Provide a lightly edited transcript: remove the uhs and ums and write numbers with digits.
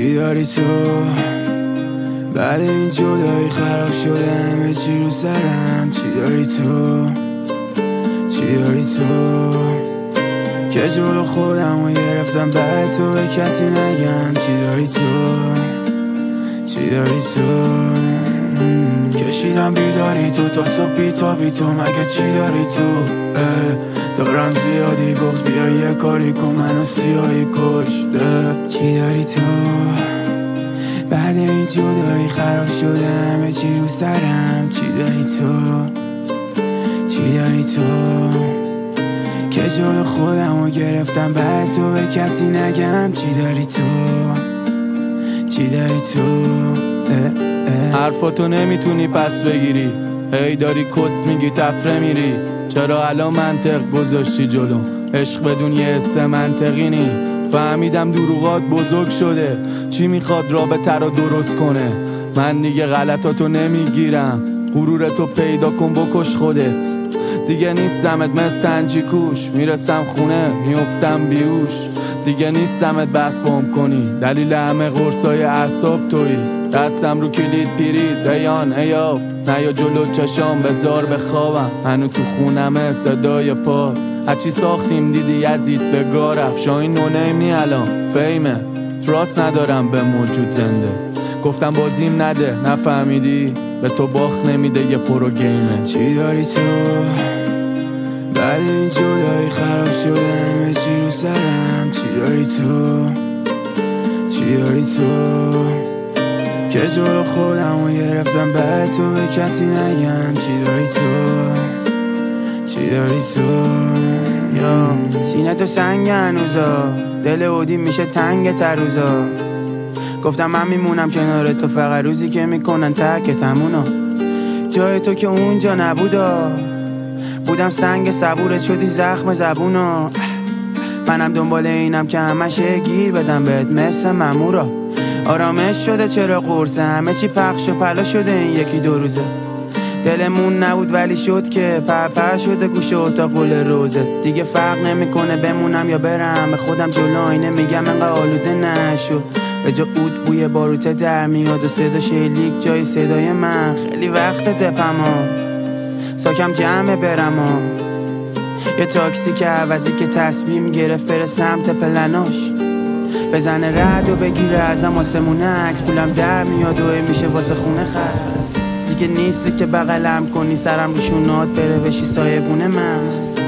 چی داری تو؟ بعد این جدایی خراب شده همه چی رو سرم. چی داری تو؟ چی داری تو؟ که جلو خودم رو گرفتم بعد تو به کسی نگم. چی داری تو؟ چی داری تو؟ کشیدم بیداری تو تا صبح بی تو مگه چی داری تو؟ دارم زیادی بغض بیا یه کاری کن منو سیاهی کشته. چی داری تو؟ بعد این جدایی خراب شده همه چی رو سرم. چی داری تو؟ چی داری تو؟ که جلو خودم رو گرفتم بعد تو به کسی نگم. چی داری تو؟ چی داری تو؟ حرفاتو نمیتونی پس بگیری، هی داری کس میگی تفره میری. چرا الان منطق گذاشتی جلو؟ عشق بدون یه حس منطقی نی. فهمیدم دروغات بزرگ شده، چی میخواد رابطه رو درست کنه؟ من دیگه غلطاتو نمیگیرم، غرورتو پیدا کن بکش خودت. دیگه نیستمت مثل تنجی کوش، میرسم خونه میفتم بیوش. دیگه نیستمت بس بام کنی، دلیل همه قرصای اعصاب تویی. دستم رو کلید پیریز ایان ایاف، نیا جلو چشام بذار بخوابم. هنو تو خونمه صدای پاد، هرچی ساختیم دیدی یزید به گارف. شاین نونیم نی الان فیمه، تراست ندارم به موجود زنده. گفتم بازیم نده نفهمیدی، به تو باخت نمیده یه پرو گیمه. چی داری تو؟ بعد این جدایی خراب شده همه چی رو سرم. چی داری تو؟ چی داری تو؟ که جلو خودم رو گرفتم بعد تو به کسی نگم. چی داری تو؟ چی داری تو؟ یا سینه تو سنگ هنوزا، دل اودی میشه تنگ تروزا. گفتم من میمونم کنار تو فقط روزی که میکنن ترکتمونا. جای تو که اونجا نبودا، بودم سنگ صبورت شدی زخم زبونا. منم دنبال اینم که همشه گیر بدم بهت مثل مامورا. آرامش شده چرا قرصه، همه چی پخش و پلا شده این یکی دو روزه. دلمون نبود ولی شد که پرپر شده گوشه اتاق گل روزه. دیگه فرق نمیکنه بمونم یا برم، به خودم جلو آینه میگم انقدر آلوده نشو. به جا اود بوی باروته در میاد و صدا شلیک جای صدای من. خیلی وقت دپما ساکم جمع برما، یه تاکسی که عوضی که تصمیم گرفت بره سمت پلناش. بزنه رد و بگیره ازم آسمونه عکس، پولم در میاد و میشه واسه خونه خرج. دیگه نیستی که بغلم کنی سرم رو شونات بره بشی سایبونه من.